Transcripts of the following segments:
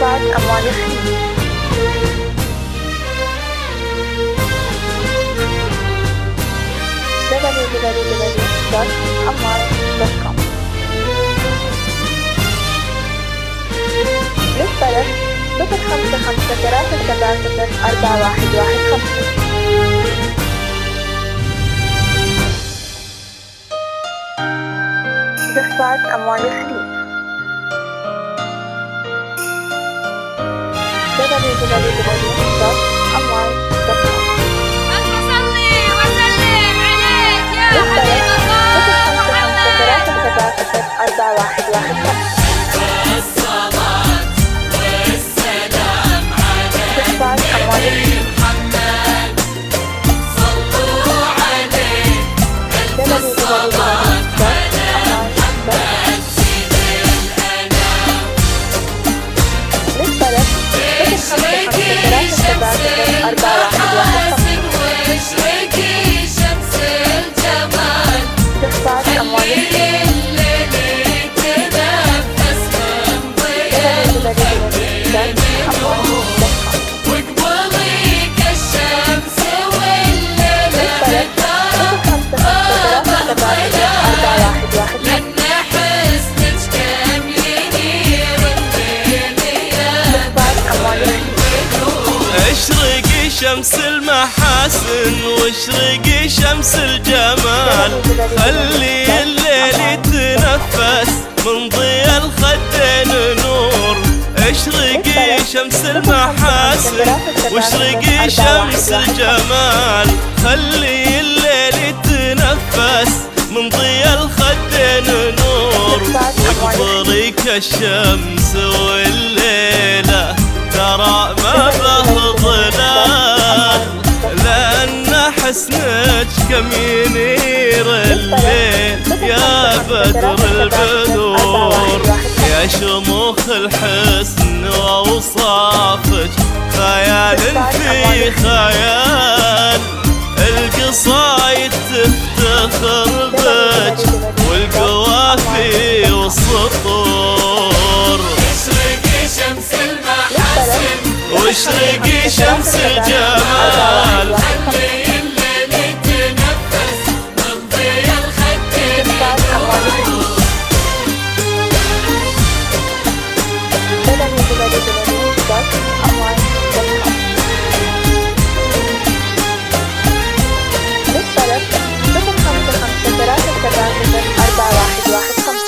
إخفاء أموال الخليج. www.amwal.com. للطلب 055-377-4115. إخفاء أموال الخليج. www.amwal.com. صلي وسلم عليك يا حبيب الله محمد. الصلاة والسلام عليك محمد، صلوا عليه ألف الصلاة على محمد سيد الأنام. اشرقي شمس المحاسن واشرقي شمس الجمال، خلي الليل يتنفس من ضياء الخدين نور، واقبلي كالشمس والليلة هدار ظلال، لأن حسنك كم ينير الليل يا اشرقي شمس المحاسن واشرقي شمس الجمال، خلي الليل يتنفس من ضياء الخدين نور. اشرقي شمس المحاسن واشرقي شمس الجمال، خلي الليل يتنفس من ضياء الخدين نور، واقبلي كالشمس والليلة ترى ما به ظلال، لأن حسنك كم ينير الليل يا بدر البدور. يا شموخ الحسن وأوصافك خيال في خيال، القصايد تفتخر بك والقوافي والسطور. واشرقي شمس الجمال، خلي الليل يتنفس من ضياء الخدين نور. للطلب 055-377-4115.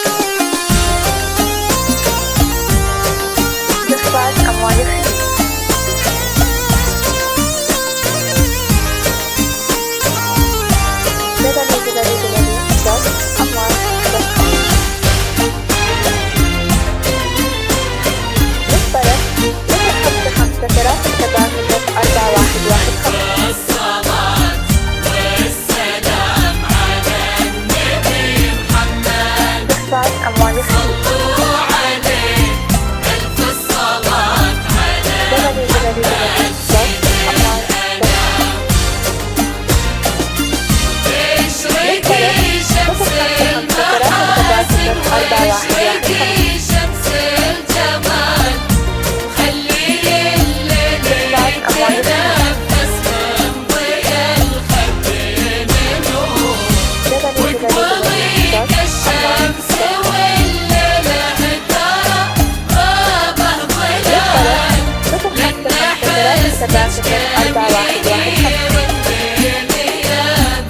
إخفاء أموال الخليج. www.amwal.com. للطلب 055-377-4115. الصلاة والسلام على النبي محمد، إخفاء أموال الخليج. صلوا عليه ألف الصلاة على www.amwal.com. اشرقي شمس المحاسن واشرقي شمس الجمال، خلي الليل يتنفس من ضياء الخدين نور، واقبلي كالشمس والليلة هدار غابة ظلال، لأن حسنك كم ينير الليل يا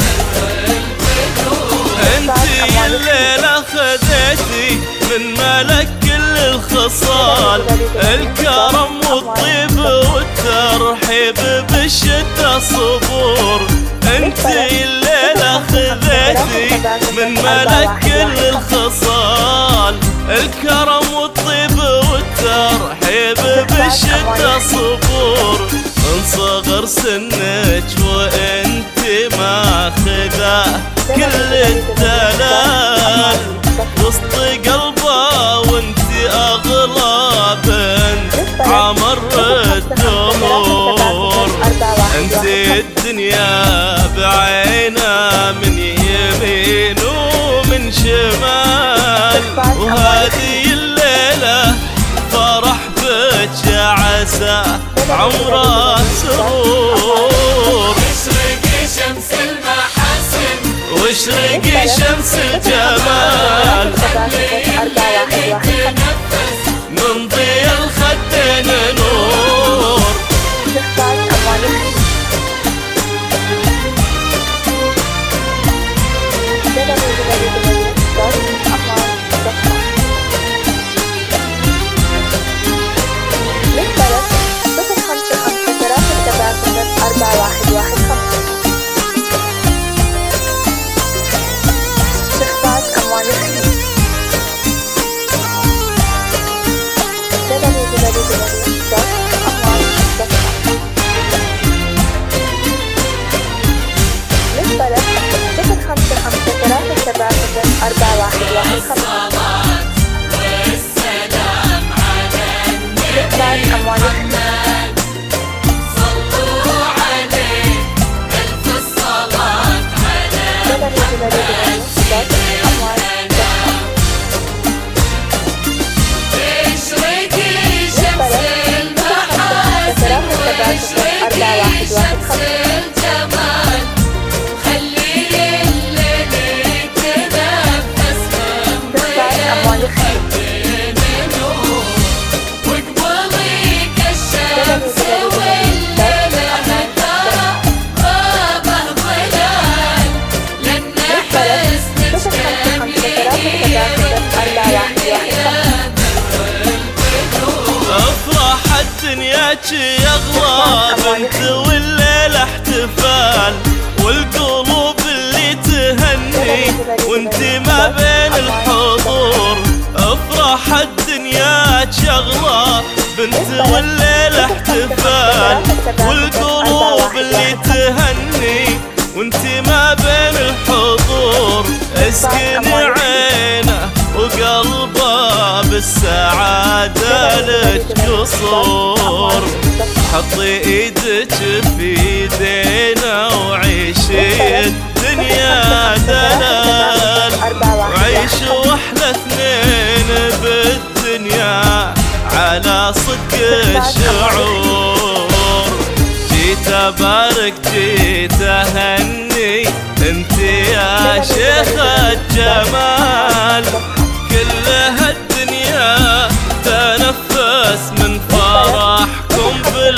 انتي الليلة خذيتي من ملك كل الخصال، الكرم والطيب والترحيب بالشدة صبور. انتي الليلة خذيتي من ملك كل الخصال، الكرم والطيب والترحيب بالشدة صبور. من صغر سنك وانتي ماخذة كل الدلال، وسط قلبه وانتي اغلى بنت عمر الدهور. انتي الدنيا بعينها من يمين ومن شمال، وهذه الليلة فرح بك عمره سرور. اشرقي شمس المحاسن واشرقي شمس الجمال تنفس من ضي الخدين نور. تختار أموال الخير للطلب 055-357-4115. تختار أموال الخير للطلب 055-357-4115. والسلام على تختار أموال الخير صلوا عليه ألف الصلاة على اشرقي شمس المحاسن واشرقي شمس الجمال خلي الليل يتنفس من ضياء الخدين نور واقبلي كالشمس والليل ترى غابه ظلال لن حسنك افرح الدنيا يغلى بنت والليل احتفال والقلوب اللي تهني وانتي ما بين الحضور. افرح الدنيا شغلة بنت والليل احتفال والقلوب اللي تهني وانتي ما بين الحضور. اسكن عينه وقلبه بالسعادة لك قصور. حطي ايدك في ايدينا وعيشي الدنيا دلال وعيشوا احلى اثنين بالدنيا على صدق الشعور. جيت ابارك جيت اهني انت يا شيخ الجمال كل هالدنيا تنفس من فرحكم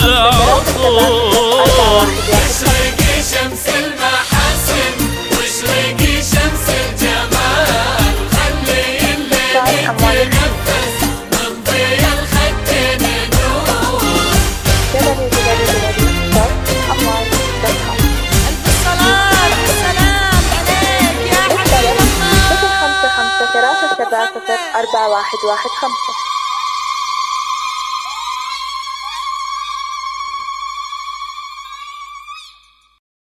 بالعطور. اشرقي شمس المحاسن واشرقي شمس الجمال خلي الليل يتنفس من ضياء الخدين نور. ألف الصلاة والسلام عليك يا حبيب الله. 055-357-4115.